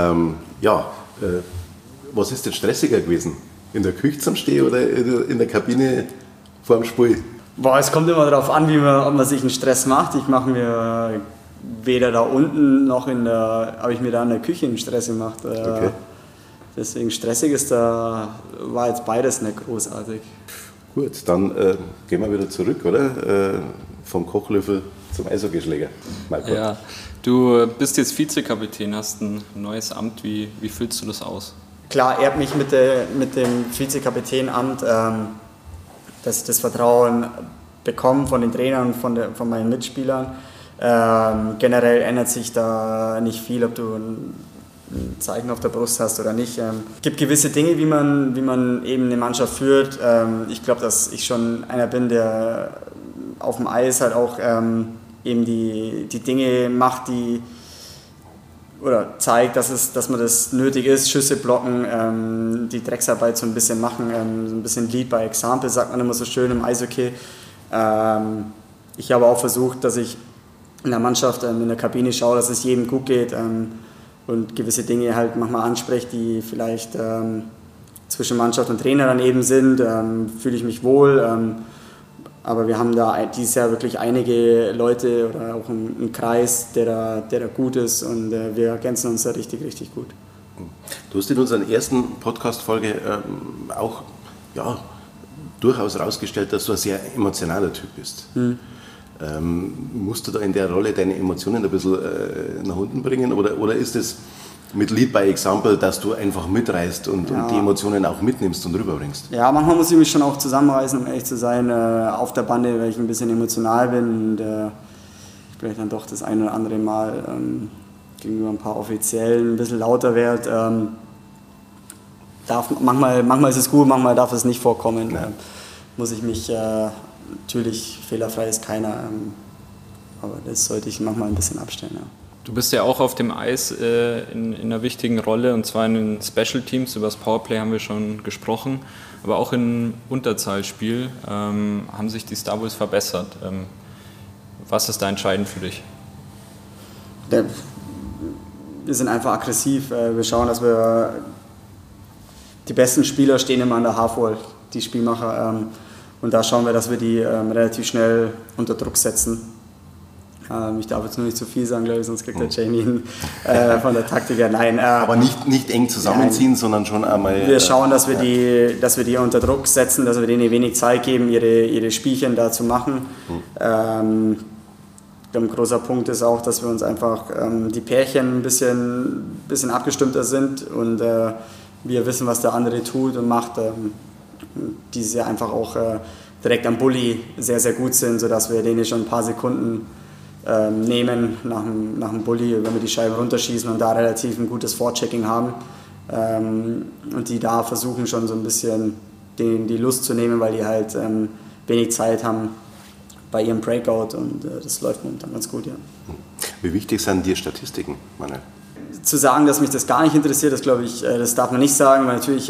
Was ist denn stressiger gewesen? In der Küche zum Stehen oder in der Kabine vor dem Spiel? Es kommt immer darauf an, ob man sich einen Stress macht. Ich mache mir weder da unten noch habe ich mir da in der Küche einen Stress gemacht. Okay. Deswegen stressig war jetzt beides nicht großartig. Gut, dann gehen wir wieder zurück, oder? Vom Kochlöffel zum Eishockeyschläger. Ja, du bist jetzt Vizekapitän, hast ein neues Amt. Wie fühlst du das aus? Klar, ehrt mich mit dem Vizekapitänamt, dass ich das Vertrauen bekomme von den Trainern und von meinen Mitspielern. Generell ändert sich da nicht viel, ob du ein Zeichen auf der Brust hast oder nicht. Es gibt gewisse Dinge, wie man eben eine Mannschaft führt. Ich glaube, dass ich schon einer bin, der auf dem Eis halt auch eben die Dinge macht, oder zeigt, dass man das nötig ist, Schüsse blocken, die Drecksarbeit so ein bisschen machen, so ein bisschen Lead by Example, sagt man immer so schön im Eishockey. Ich habe auch versucht, dass ich in der Mannschaft, in der Kabine schaue, dass es jedem gut geht und gewisse Dinge halt manchmal anspreche, die vielleicht zwischen Mannschaft und Trainer dann eben sind, fühle ich mich wohl. Aber wir haben da dieses Jahr wirklich einige Leute oder auch einen Kreis, der da gut ist und wir ergänzen uns da richtig, richtig gut. Du hast in unserer ersten Podcast-Folge auch durchaus herausgestellt, dass du ein sehr emotionaler Typ bist. Musst du da in der Rolle deine Emotionen ein bisschen nach unten bringen oder ist es mit Lead by Example, dass du einfach mitreißt und die Emotionen auch mitnimmst und rüberbringst? Ja, manchmal muss ich mich schon auch zusammenreißen, um ehrlich zu sein, auf der Bande, weil ich ein bisschen emotional bin und vielleicht dann doch das ein oder andere Mal gegenüber ein paar Offiziellen ein bisschen lauter werde. Manchmal ist es gut, manchmal darf es nicht vorkommen. Muss ich mich, natürlich, fehlerfrei ist keiner, aber das sollte ich manchmal ein bisschen abstellen. Ja. Du bist ja auch auf dem Eis in einer wichtigen Rolle, und zwar in den Special Teams. Über das Powerplay haben wir schon gesprochen, aber auch im Unterzahlspiel haben sich die Star Bulls verbessert. Was ist da entscheidend für dich? Wir sind einfach aggressiv. Wir schauen, dass wir die besten Spieler stehen immer an der Halfwall, die Spielmacher. Und da schauen wir, dass wir die relativ schnell unter Druck setzen. Ich darf jetzt nur nicht zu viel sagen, glaube ich, sonst kriegt der Jamie von der Taktik her. Nein, aber nicht eng zusammenziehen, sondern schon einmal... Wir schauen, dass wir die unter Druck setzen, dass wir denen wenig Zeit geben, ihre Spielchen da zu machen. Ein großer Punkt ist auch, dass wir uns einfach die Pärchen ein bisschen abgestimmter sind und wir wissen, was der andere tut und macht. Die sehr einfach auch direkt am Bully sehr, sehr gut sind, sodass wir denen schon ein paar Sekunden nehmen nach dem Bully, wenn wir die Scheibe runterschießen und da relativ ein gutes Vorchecking haben. Und die da versuchen schon so ein bisschen die Lust zu nehmen, weil die halt wenig Zeit haben bei ihrem Breakout und das läuft momentan ganz gut, ja. Wie wichtig sind dir Statistiken, Manuel? Zu sagen, dass mich das gar nicht interessiert, das glaube ich, das darf man nicht sagen, weil natürlich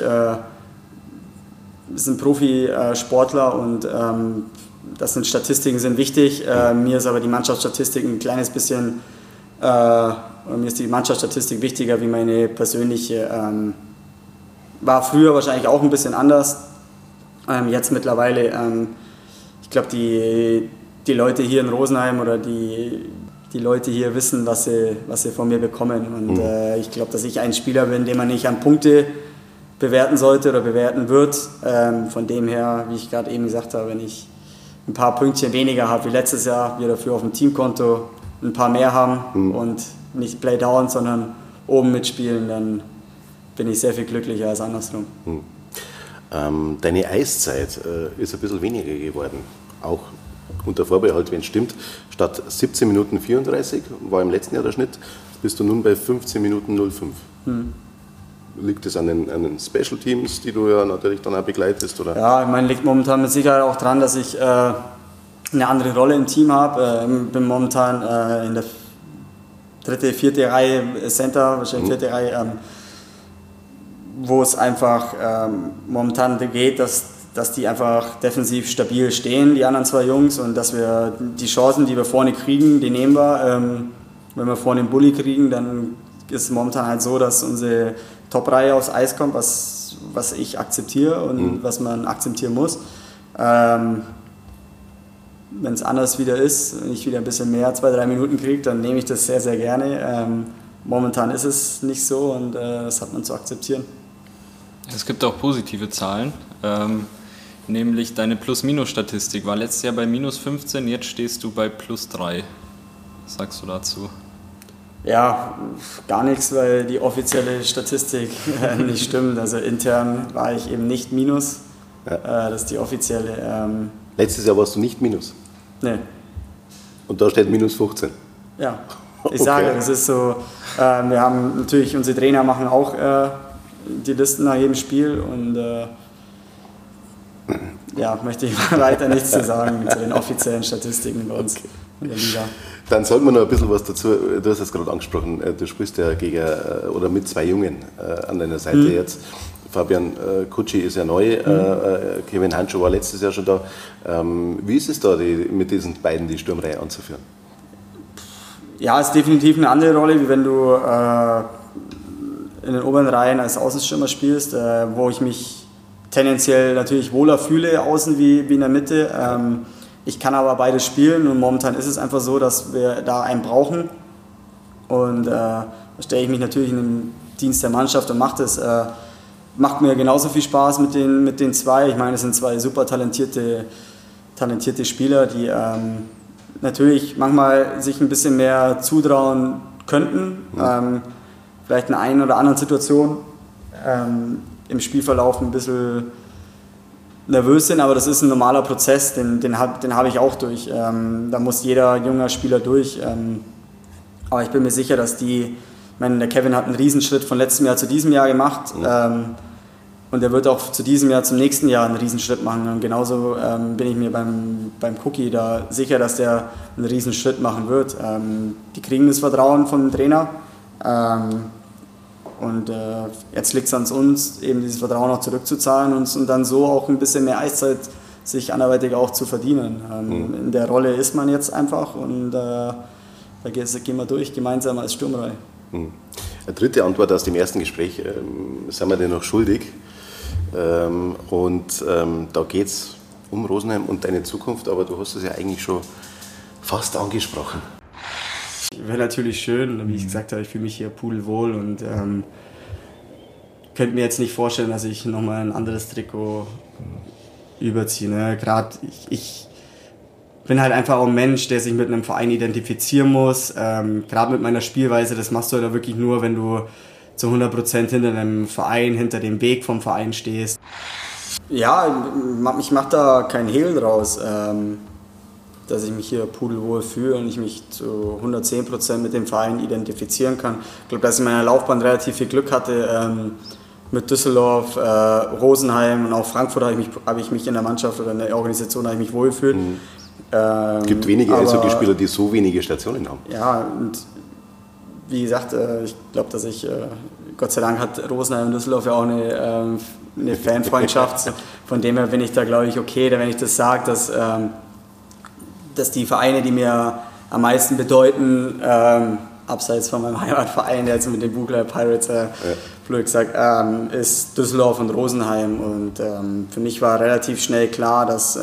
sind Profisportler und das sind Statistiken sind wichtig. Mir ist aber die Mannschaftsstatistik ein kleines bisschen, mir ist die Mannschaftsstatistik wichtiger wie meine persönliche. War früher wahrscheinlich auch ein bisschen anders. Jetzt mittlerweile, ich glaube, die Leute hier in Rosenheim oder die Leute hier wissen, was sie von mir bekommen. Und ich glaube, dass ich ein Spieler bin, den man nicht an Punkte bewerten sollte oder bewerten wird. Von dem her, wie ich gerade eben gesagt habe, wenn ich ein paar Pünktchen weniger habe wie letztes Jahr, wir dafür auf dem Teamkonto ein paar mehr haben und nicht Playdown, sondern oben mitspielen, dann bin ich sehr viel glücklicher als andersrum. Deine Eiszeit ist ein bisschen weniger geworden, auch unter Vorbehalt, wenn es stimmt. Statt 17 Minuten 34, war im letzten Jahr der Schnitt, bist du nun bei 15 Minuten 05. Liegt das an den Special Teams, die du ja natürlich dann auch begleitest? Oder? Ja, ich meine, liegt momentan mit Sicherheit auch dran, dass ich eine andere Rolle im Team habe. Bin momentan in der 3., 4. Reihe Center, wahrscheinlich 4. Reihe, wo es einfach momentan geht, dass die einfach defensiv stabil stehen, die anderen zwei Jungs, und dass wir die Chancen, die wir vorne kriegen, die nehmen wir. Wenn wir vorne den Bulli kriegen, dann ist es momentan halt so, dass unsere Top-Reihe aufs Eis kommt, was ich akzeptiere und was man akzeptieren muss. Wenn es anders wieder ist und ich wieder ein bisschen mehr, 2-3 Minuten kriege, dann nehme ich das sehr, sehr gerne. Momentan ist es nicht so und das hat man zu akzeptieren. Es gibt auch positive Zahlen, nämlich deine Plus-Minus-Statistik war letztes Jahr bei -15, jetzt stehst du bei +3. Was sagst du dazu? Ja, gar nichts, weil die offizielle Statistik nicht stimmt. Also intern war ich eben nicht Minus, das ist die offizielle. Letztes Jahr warst du nicht Minus? Nee. Und da steht -15? Ja, ich sage, das ist so, wir haben natürlich, unsere Trainer machen auch die Listen nach jedem Spiel und ja, möchte ich weiter nichts zu sagen zu den offiziellen Statistiken bei uns in der Liga. Dann sollten wir noch ein bisschen was dazu, du hast es gerade angesprochen, du spielst ja gegen oder mit zwei Jungen an deiner Seite jetzt. Fabian Kutschi ist ja neu, Kevin Handschuh war letztes Jahr schon da. Wie ist es da, mit diesen beiden die Sturmreihe anzuführen? Ja, es ist definitiv eine andere Rolle, wie wenn du in den oberen Reihen als Außenstürmer spielst, wo ich mich tendenziell natürlich wohler fühle außen wie in der Mitte. Ich kann aber beides spielen und momentan ist es einfach so, dass wir da einen brauchen. Und da stelle ich mich natürlich in den Dienst der Mannschaft und mache das. Macht mir genauso viel Spaß mit den zwei. Ich meine, es sind zwei super talentierte Spieler, die natürlich manchmal sich ein bisschen mehr zutrauen könnten. Vielleicht in einer oder anderen Situation im Spielverlauf ein bisschen nervös sind, aber das ist ein normaler Prozess, den habe ich auch durch. Da muss jeder junger Spieler durch. Aber ich bin mir sicher, dass der Kevin hat einen Riesenschritt von letztem Jahr zu diesem Jahr gemacht. Und er wird auch zu diesem Jahr, zum nächsten Jahr einen Riesenschritt machen. Und genauso bin ich mir beim Cookie da sicher, dass der einen Riesenschritt machen wird. Die kriegen das Vertrauen vom Trainer. Und jetzt liegt es an uns, eben dieses Vertrauen auch zurückzuzahlen und dann so auch ein bisschen mehr Eiszeit sich anderweitig auch zu verdienen. In der Rolle ist man jetzt einfach und da gehen wir durch, gemeinsam als Sturmreihe. Eine dritte Antwort aus dem ersten Gespräch sind wir dir noch schuldig. Da geht es um Rosenheim und deine Zukunft, aber du hast es ja eigentlich schon fast angesprochen. Wäre natürlich schön, wie ich gesagt habe, ich fühle mich hier pudelwohl und könnte mir jetzt nicht vorstellen, dass ich nochmal ein anderes Trikot überziehe. Ne? Gerade ich bin halt einfach auch ein Mensch, der sich mit einem Verein identifizieren muss. Gerade mit meiner Spielweise, das machst du halt wirklich nur, wenn du zu 100% hinter einem Verein, hinter dem Weg vom Verein stehst. Ja, ich mache da keinen Hehl draus, dass ich mich hier pudelwohl fühle und ich mich zu 110% mit dem Verein identifizieren kann. Ich glaube, dass ich in meiner Laufbahn relativ viel Glück hatte. Mit Düsseldorf, Rosenheim und auch Frankfurt habe ich mich in der Mannschaft oder in der Organisation habe ich mich wohlgefühlt. Es gibt wenige Eishockeyspieler, die so wenige Stationen haben. Ja, und wie gesagt, ich glaube, dass Gott sei Dank hat Rosenheim und Düsseldorf ja auch eine Fanfreundschaft. Von dem her bin ich da, glaube ich, okay, wenn ich das sage, dass die Vereine, die mir am meisten bedeuten, abseits von meinem Heimatverein, der jetzt mit den Bugler Pirates, blöd gesagt, ist Düsseldorf und Rosenheim. Und für mich war relativ schnell klar, dass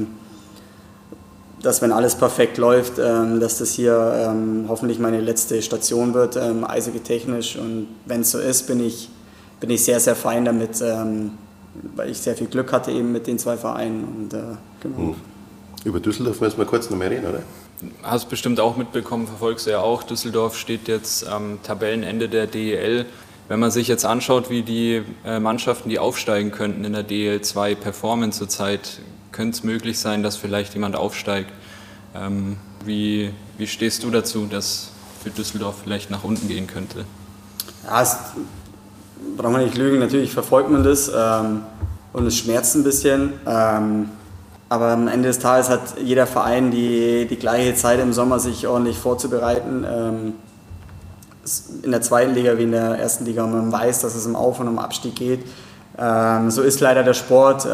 wenn alles perfekt läuft, dass das hier hoffentlich meine letzte Station wird, eishockey-technisch. Und wenn es so ist, bin ich sehr, sehr fein damit, weil ich sehr viel Glück hatte eben mit den zwei Vereinen. Und, genau. Über Düsseldorf müssen wir kurz noch mehr reden, oder? Hast bestimmt auch mitbekommen, verfolgst du ja auch. Düsseldorf steht jetzt am Tabellenende der DEL. Wenn man sich jetzt anschaut, wie die Mannschaften, die aufsteigen könnten in der DEL 2 performen zurzeit, könnte es möglich sein, dass vielleicht jemand aufsteigt. Wie stehst du dazu, dass für Düsseldorf vielleicht nach unten gehen könnte? Ja, braucht man nicht lügen, natürlich verfolgt man das und es schmerzt ein bisschen. Aber am Ende des Tages hat jeder Verein die gleiche Zeit im Sommer, sich ordentlich vorzubereiten. In der zweiten Liga wie in der ersten Liga, und man weiß, dass es im Auf- und im Abstieg geht. So ist leider der Sport.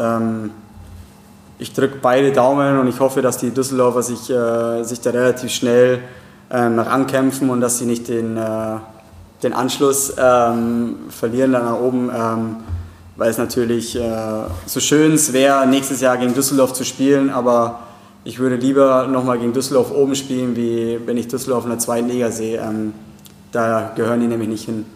Ich drücke beide Daumen und ich hoffe, dass die Düsseldorfer sich da relativ schnell rankämpfen und dass sie nicht den Anschluss verlieren da nach oben. Weil es natürlich so schön es wäre, nächstes Jahr gegen Düsseldorf zu spielen, aber ich würde lieber nochmal gegen Düsseldorf oben spielen, wie wenn ich Düsseldorf in der zweiten Liga sehe. Da gehören die nämlich nicht hin.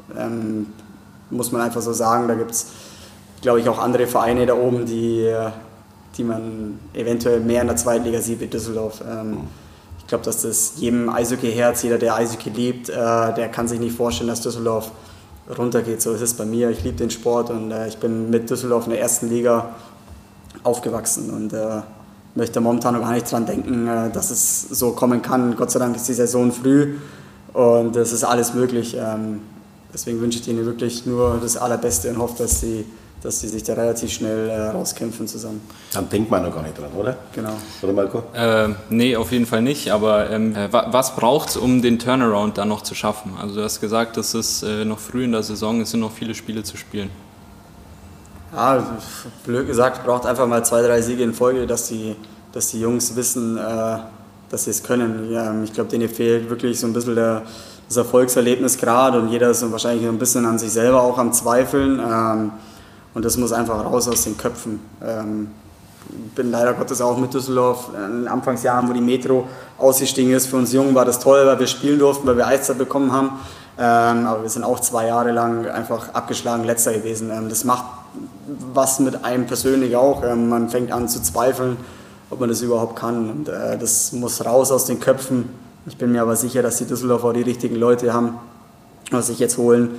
Muss man einfach so sagen. Da gibt es, glaube ich, auch andere Vereine da oben, die man eventuell mehr in der zweiten Liga sieht wie Düsseldorf. Ich glaube, dass das jedem Eishockey-Herz, jeder, der Eishockey liebt, der kann sich nicht vorstellen, dass Düsseldorf runtergeht. So ist es bei mir. Ich liebe den Sport und ich bin mit Düsseldorf in der ersten Liga aufgewachsen und möchte momentan noch gar nicht dran denken, dass es so kommen kann. Gott sei Dank ist die Saison früh und es ist alles möglich. Deswegen wünsche ich ihnen wirklich nur das Allerbeste und hoffe, dass sie sich da relativ schnell rauskämpfen zusammen. Dann denkt man noch gar nicht dran, oder? Genau. Oder Marco? Nee, auf jeden Fall nicht. Aber was braucht es, um den Turnaround dann noch zu schaffen? Also du hast gesagt, es ist noch früh in der Saison, es sind noch viele Spiele zu spielen. Ja, blöd gesagt, braucht einfach mal 2-3 Siege in Folge, dass die Jungs wissen, dass sie es können. Ja, ich glaube, denen fehlt wirklich so ein bisschen das Erfolgserlebnis gerade und jeder ist wahrscheinlich ein bisschen an sich selber auch am Zweifeln. Und das muss einfach raus aus den Köpfen. Bin leider Gottes auch mit Düsseldorf in den Anfangsjahren, wo die Metro ausgestiegen ist. Für uns Jungen war das toll, weil wir spielen durften, weil wir Eiszeit bekommen haben. Aber wir sind auch 2 Jahre lang einfach abgeschlagen Letzter gewesen. Das macht was mit einem persönlich auch. Man fängt an zu zweifeln, ob man das überhaupt kann. Und das muss raus aus den Köpfen. Ich bin mir aber sicher, dass die Düsseldorfer auch die richtigen Leute haben, was sich jetzt holen.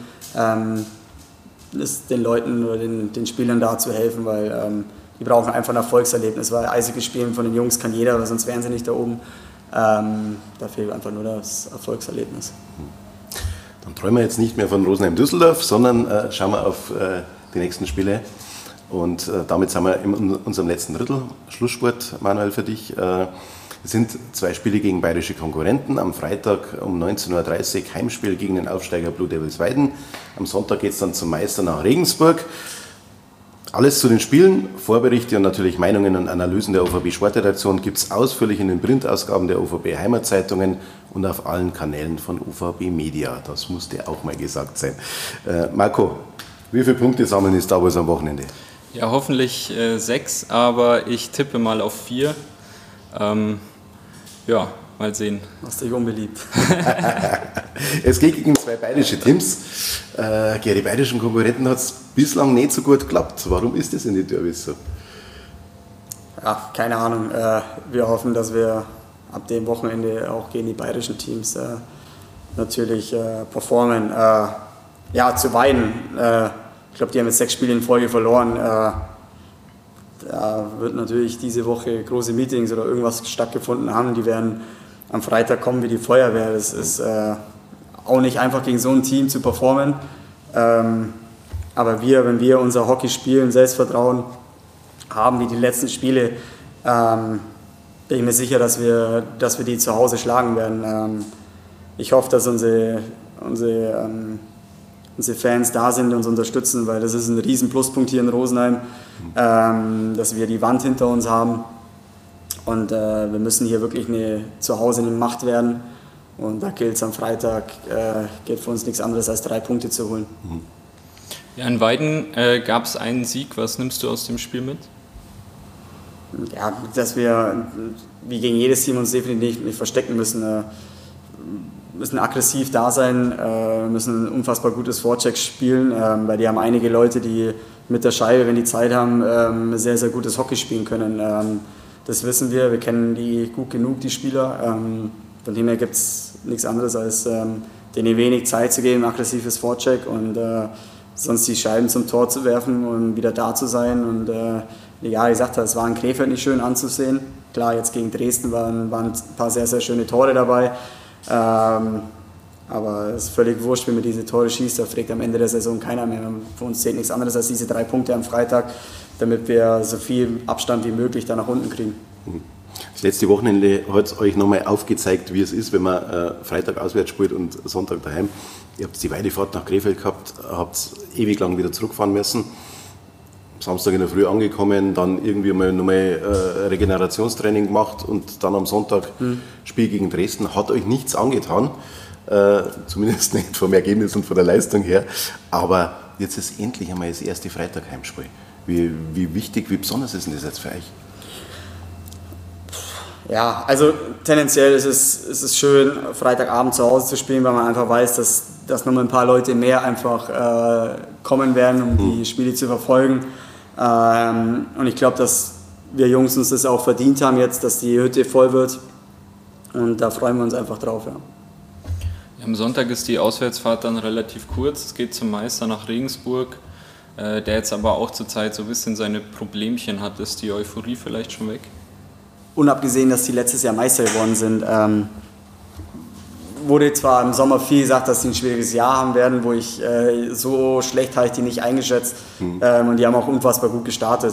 Ist den Leuten oder den Spielern da zu helfen, weil die brauchen einfach ein Erfolgserlebnis, weil Eishockey spielen von den Jungs kann jeder, weil sonst wären sie nicht da oben. Da fehlt einfach nur das Erfolgserlebnis. Dann träumen wir jetzt nicht mehr von Rosenheim-Düsseldorf, sondern schauen wir auf die nächsten Spiele. Und damit sind wir in unserem letzten Drittel. Schlussspurt, Manuel, für dich. Es sind 2 Spiele gegen bayerische Konkurrenten. Am Freitag um 19:30 Uhr Heimspiel gegen den Aufsteiger Blue Devils Weiden. Am Sonntag geht es dann zum Meister nach Regensburg. Alles zu den Spielen, Vorberichte und natürlich Meinungen und Analysen der OVB Sportredaktion gibt es ausführlich in den Printausgaben der OVB Heimatzeitungen und auf allen Kanälen von OVB Media. Das musste auch mal gesagt sein. Marco, wie viele Punkte sammeln die Star Wars am Wochenende? Ja, hoffentlich 6, aber ich tippe mal auf 4. Ja, mal sehen. Machst dich unbeliebt. Es geht gegen 2 bayerische Teams. Gegen die bayerischen Konkurrenten hat es bislang nicht so gut geklappt. Warum ist das in den Derbys so? Ja, keine Ahnung. Wir hoffen, dass wir ab dem Wochenende auch gegen die bayerischen Teams natürlich performen. Ja, zu Weiden. Ich glaube, die haben jetzt 6 Spiele in Folge verloren. Da wird natürlich diese Woche große Meetings oder irgendwas stattgefunden haben. Die werden am Freitag kommen wie die Feuerwehr. Das ist auch nicht einfach gegen so ein Team zu performen. Aber wenn wir unser Hockey spielen, Selbstvertrauen haben wie die letzten Spiele, bin ich mir sicher, dass wir die zu Hause schlagen werden. Ich hoffe, dass unsere Fans da sind und uns unterstützen, weil das ist ein riesen Pluspunkt hier in Rosenheim, dass wir die Wand hinter uns haben und wir müssen hier wirklich zu Hause eine Macht werden und da gilt es am Freitag, geht für uns nichts anderes als 3 Punkte zu holen. Ja, in Weiden gab es einen Sieg. Was nimmst du aus dem Spiel mit? Ja, dass wir wie gegen jedes Team uns definitiv nicht verstecken müssen. Müssen aggressiv da sein, müssen ein unfassbar gutes Vorcheck spielen, weil die haben einige Leute, die mit der Scheibe, wenn die Zeit haben, sehr, sehr gutes Hockey spielen können. Das wissen wir kennen die gut genug, die Spieler. Von dem her gibt es nichts anderes, als denen wenig Zeit zu geben, aggressives Vorcheck und sonst die Scheiben zum Tor zu werfen und wieder da zu sein. Und ja, wie gesagt, es war in Krefeld nicht schön anzusehen. Klar, jetzt gegen Dresden waren ein paar sehr, sehr schöne Tore dabei. Aber es ist völlig wurscht, wenn man diese Tore schießt, da fragt am Ende der Saison keiner mehr. Für uns zählt nichts anderes als diese 3 Punkte am Freitag, damit wir so viel Abstand wie möglich da nach unten kriegen. Das letzte Wochenende hat es euch nochmal aufgezeigt, wie es ist, wenn man Freitag auswärts spielt und Sonntag daheim. Ihr habt die Weidefahrt nach Krefeld gehabt, habt ewig lang wieder zurückfahren müssen. Samstag in der Früh angekommen, dann irgendwie nochmal Regenerationstraining gemacht und dann am Sonntag Spiel gegen Dresden. Hat euch nichts angetan, zumindest nicht vom Ergebnis und von der Leistung her. Aber jetzt ist endlich einmal das erste Freitag-Heimspiel. Wie wichtig, wie besonders ist denn das jetzt für euch? Ja, also tendenziell ist es schön, Freitagabend zu Hause zu spielen, weil man einfach weiß, dass nochmal ein paar Leute mehr einfach kommen werden, um die Spiele zu verfolgen. Und ich glaube, dass wir Jungs uns das auch verdient haben jetzt, dass die Hütte voll wird. Und da freuen wir uns einfach drauf. Ja. Ja, am Sonntag ist die Auswärtsfahrt dann relativ kurz. Es geht zum Meister nach Regensburg, der jetzt aber auch zurzeit so ein bisschen seine Problemchen hat. Ist die Euphorie vielleicht schon weg? Unabgesehen, dass die letztes Jahr Meister geworden sind, wurde zwar im Sommer viel gesagt, dass sie ein schwieriges Jahr haben werden, wo ich so schlecht habe ich die nicht eingeschätzt. Und die haben auch unfassbar gut gestartet.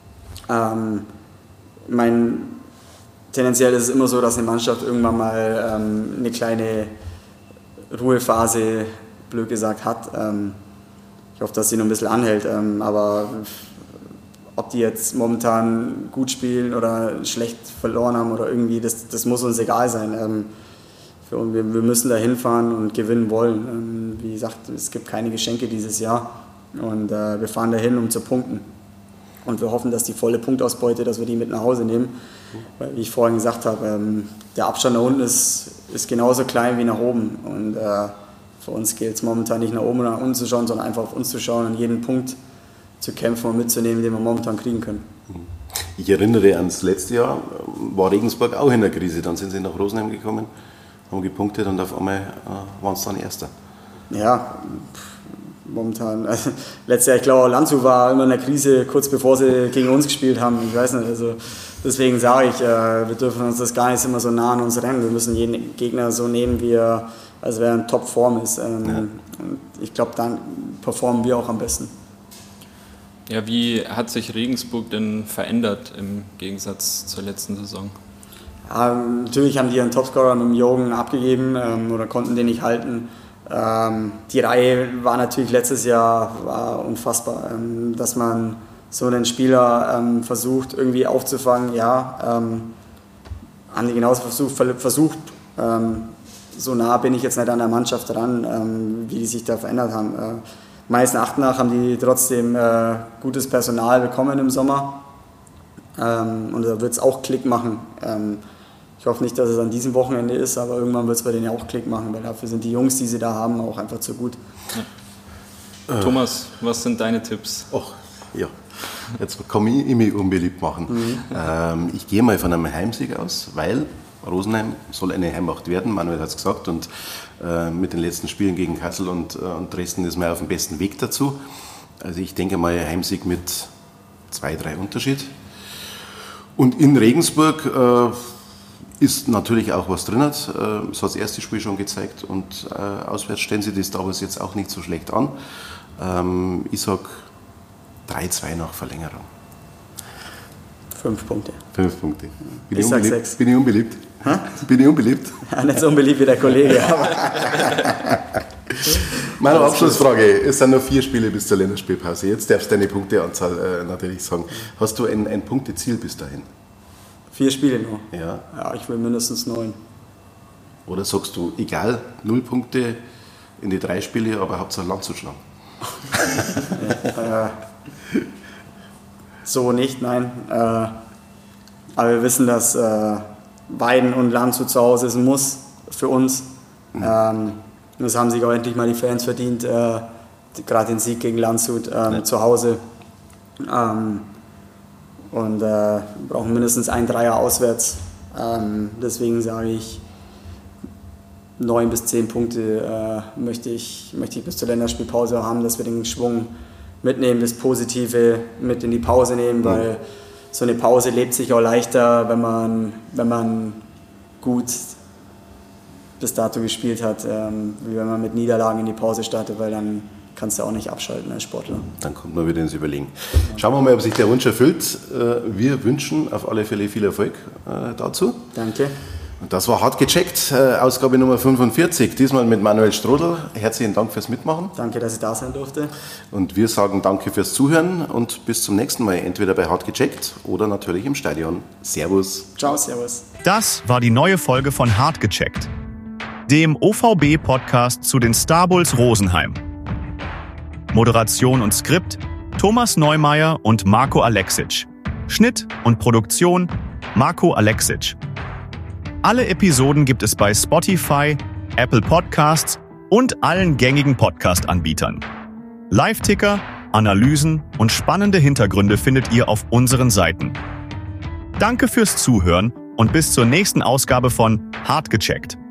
Tendenziell ist es immer so, dass eine Mannschaft irgendwann mal eine kleine Ruhephase, blöd gesagt, hat. Ich hoffe, dass sie noch ein bisschen anhält. Aber ob die jetzt momentan gut spielen oder schlecht verloren haben oder irgendwie, das muss uns egal sein. Wir müssen da hinfahren und gewinnen wollen. Wie gesagt, es gibt keine Geschenke dieses Jahr und wir fahren dahin, um zu punkten. Und wir hoffen, dass die volle Punktausbeute, dass wir die mit nach Hause nehmen. Weil, wie ich vorhin gesagt habe, der Abstand nach unten ist genauso klein wie nach oben. Und für uns gilt es momentan nicht nach oben oder nach unten zu schauen, sondern einfach auf uns zu schauen und jeden Punkt zu kämpfen und mitzunehmen, den wir momentan kriegen können. Ich erinnere ans letzte Jahr, war Regensburg auch in der Krise. Dann sind sie nach Rosenheim gekommen, haben gepunktet und auf einmal waren es dann Erster. Ja, momentan. Letztes Jahr, ich glaube, Landshut war immer in der Krise, kurz bevor sie gegen uns gespielt haben. Ich weiß nicht, also deswegen sage ich, wir dürfen uns das gar nicht immer so nah an uns rennen. Wir müssen jeden Gegner so nehmen, wie er, als wäre er in Topform ist. Und ich glaube, dann performen wir auch am besten. Ja, wie hat sich Regensburg denn verändert im Gegensatz zur letzten Saison? Ja, natürlich haben die ihren Topscorer mit dem Jürgen abgegeben oder konnten den nicht halten. Die Reihe war natürlich letztes Jahr unfassbar, dass man so einen Spieler versucht irgendwie aufzufangen. Ja, haben die genauso versucht. So nah bin ich jetzt nicht an der Mannschaft dran, wie die sich da verändert haben. Meines Erachtens nach haben die trotzdem gutes Personal bekommen im Sommer und da wird es auch Klick machen. Ich hoffe nicht, dass es an diesem Wochenende ist, aber irgendwann wird es bei denen ja auch Klick machen, weil dafür sind die Jungs, die sie da haben, auch einfach zu gut. Ja. Thomas, was sind deine Tipps? Ach, ja, jetzt kann ich mich unbeliebt machen. Ich gehe mal von einem Heimsieg aus, weil Rosenheim soll eine Heimmacht werden, Manuel hat es gesagt, und mit den letzten Spielen gegen Kassel und Dresden ist man auf dem besten Weg dazu. Also ich denke mal Heimsieg mit 2-3 Unterschied. Und in Regensburg ist natürlich auch was drin. Das hat das erste Spiel schon gezeigt und auswärts stellen sie das damals jetzt auch nicht so schlecht an. Ich sage 3-2 nach Verlängerung. 5 Punkte. 5 Punkte. Ich sag 6. Bin ich unbeliebt? Hä? Bin ich unbeliebt? Ja, nicht so unbeliebt wie der Kollege. Meine Abschlussfrage. Es sind noch 4 Spiele bis zur Länderspielpause. Jetzt darfst du deine Punkteanzahl natürlich sagen. Hast du ein Punkteziel bis dahin? 4 Spiele noch? Ja. Ja, ich will mindestens 9. Oder sagst du, egal, 0 Punkte in die 3 Spiele, aber Hauptsache Land zu schlagen? So nicht, nein. Aber wir wissen, dass Weiden und Landshut zu Hause ist ein Muss für uns. Das haben sich auch endlich mal die Fans verdient, gerade den Sieg gegen Landshut zu Hause. Und brauchen mindestens einen Dreier auswärts. Deswegen sage ich, 9 bis 10 Punkte möchte ich bis zur Länderspielpause haben, dass wir den Schwung mitnehmen, das Positive mit in die Pause nehmen, weil so eine Pause lebt sich auch leichter, wenn man gut bis dato gespielt hat, wie wenn man mit Niederlagen in die Pause startet, weil dann kannst du auch nicht abschalten als Sportler. Dann kommt man wieder ins Überlegen. Schauen wir mal, ob sich der Wunsch erfüllt. Wir wünschen auf alle Fälle viel Erfolg dazu. Danke. Und das war Hart gecheckt, Ausgabe Nummer 45, diesmal mit Manuel Strodl. Herzlichen Dank fürs Mitmachen. Danke, dass ich da sein durfte. Und wir sagen danke fürs Zuhören und bis zum nächsten Mal, entweder bei Hart gecheckt oder natürlich im Stadion. Servus. Ciao, servus. Das war die neue Folge von Hart gecheckt, dem OVB-Podcast zu den Star Bulls Rosenheim. Moderation und Skript Thomas Neumeier und Marco Alexic. Schnitt und Produktion Marco Alexic. Alle Episoden gibt es bei Spotify, Apple Podcasts und allen gängigen Podcast-Anbietern. Live-Ticker, Analysen und spannende Hintergründe findet ihr auf unseren Seiten. Danke fürs Zuhören und bis zur nächsten Ausgabe von Hart gecheckt.